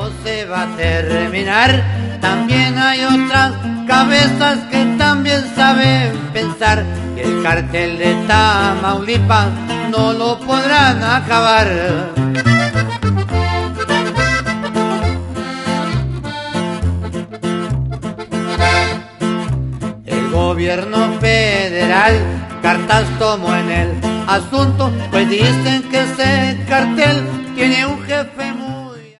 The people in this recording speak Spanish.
no se va a terminar. También hay otras cabezas que también saben pensar que el cartel de Tamaulipas no lo podrán acabar. El gobierno federal cartas tomó en el asunto, pues dicen que ese cartel tiene un jefe muy